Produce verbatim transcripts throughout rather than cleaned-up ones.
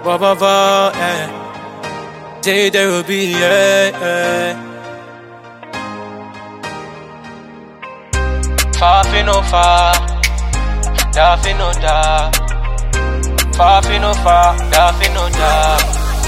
Wah wah wah, yeah. J there will be, yeah, yeah. Far fi no far, da fi no da. Far fi no far, da fi no da.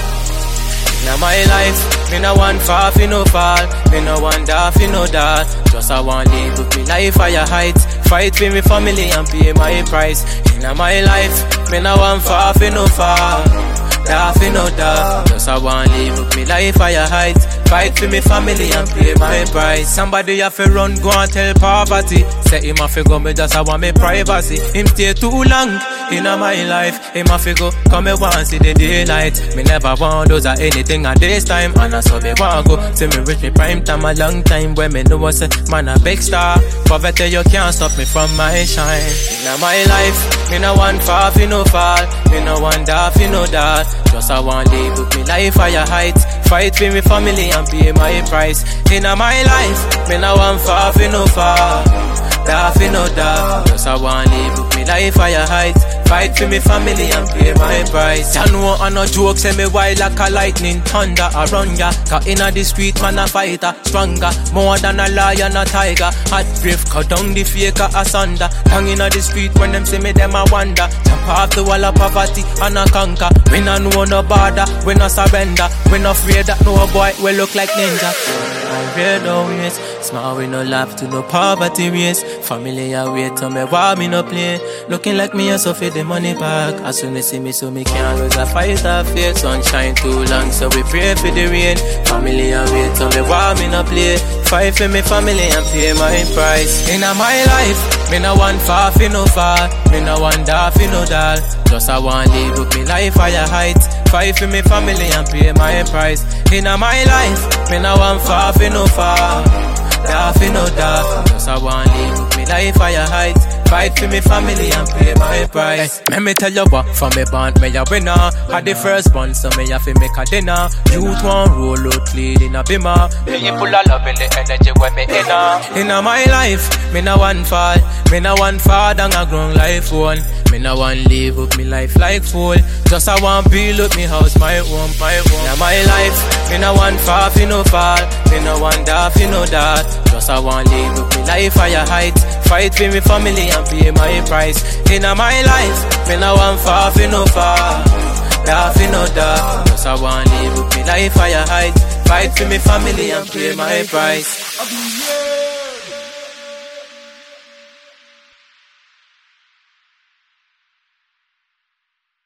Inna my life, me no want far fi no fall, me no want da fi no da. Just I want live with me life higher heights, fight for me family and pay my price. Inna my life, me no want far fi no fall, da fi no da. Just I want live with me life higher heights, fight for me family and pay my price. Somebody have to run, go and tell poverty. Say him have to go, me just I want me privacy. Him stay too long in my life. Him have to go, come me want see the daylight. Me never want those or anything at this time. And I saw me want go, see me reach me prime time a long time. When me know what's a man a big star. Poverty you can't stop me from my shine. In my life, me no want far fi no fall, me no want da fi no da. Just I want live with me life higher heights, fight for me family and pay my price. In my life, me no want far fi no fall, da fi no da. Just I want live with me life higher heights, fight for me family and pay my price. Ya know I no joke, say me wild like a lightning thunder around ya. Cause inna the street man a fighter, stronger, more than a lion a tiger. Hot brave, cut down the faker asunder. Hang inna the street when them see me them a wonder. Jump off the wall of poverty and a conquer. We no know no border, we no surrender. We no afraid that no boy will look like ninja. I read always, small we no laugh to no poverty race. Family a wait to me why me no play. Looking like me a so for the money back. As soon as see me so me can't lose a fight or fear. Sunshine too long so we pray for the rain. Family a wait to me why me no play. Fight for me family and pay my price. In my life, me no want far fi no fall, me no want da fi no dal. Just I want live with me life higher heights, fight for me family and pay my price. In my life, me no want far fi no fall, da fi no da. Just I want live with me life higher heights, fight for me family and pay my price. Hey, let me tell you what, from me band me a winner. Had the first one, so me have to make a dinner. Youth one roll out clean in a bimmer. Me full of love in the energy when me inner. In my life, me no one fall, me no one fall down a grown life one. Me no one live with me life like fool. Just I want build up me house, my home, my home. In my life, me no one fall fi no fall, me no one da fi no da. Just I want live with me life higher heights, fight for me family and pay my price. In my life, me no want far fi no fall, da fi no da. Just I want live with me life higher heights, fight for me family and pay my price.